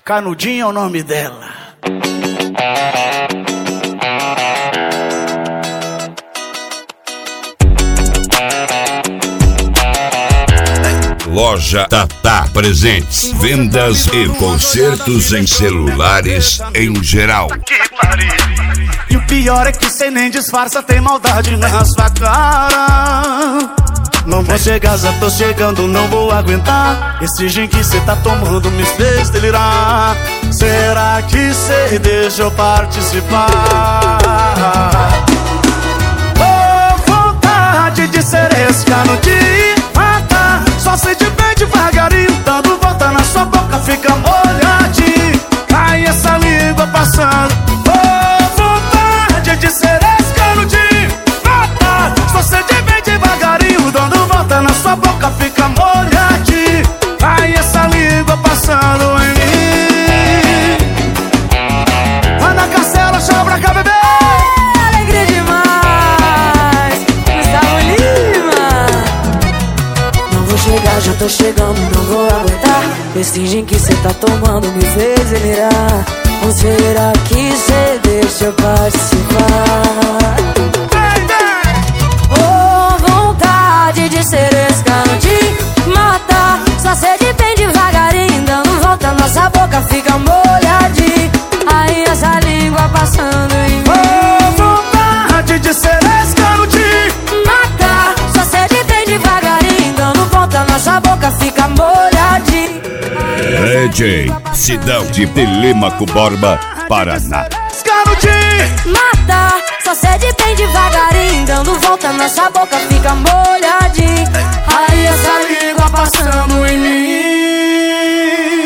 Canudinho é o nome dela. Loja Tatá Presentes, vendas e consertos em celulares em geral. E o pior é que cê nem disfarça, tem maldade na sua cara. Não vou chegar, já tô chegando, não vou aguentar. Esse gin que cê tá tomando me fez delirar. Será que cê deixa eu participar? Oh, vontade de ser esse canudinho. Só sei de bem devagarinho, dando volta na sua boca, fica molhadinho. Cai essa língua passando. Oh, vontade de ser esse canudinho. Só sei de bem devagarinho, dando volta na sua boca, fica molhadinho. Cai essa língua passando em mim. Vai na Castela, chama pra cá, bebê. Alegria demais, Gustavo Lima. Não vou chegar, já tô chegando, não vou aguentar. Esse gin que cê tá tomando me fez delirar. Ou será que cê deixa eu participar? Oh, vontade de ser esse canudinho, matar. Só sede bem devagarinho, dando volta, nossa boca fica molhadinha. Aí essa língua passando em mim. Oh, vontade de ser esse canudinho, matar. Só sede bem devagarinho, dando volta, nossa boca fica molhadinha. DJ Cidade de Telêmaco Borba, Paraná. canudinho. Matar, só sede bem devagarinho, dando volta, nossa boca fica molhadinha. Aí essa língua passando em mim.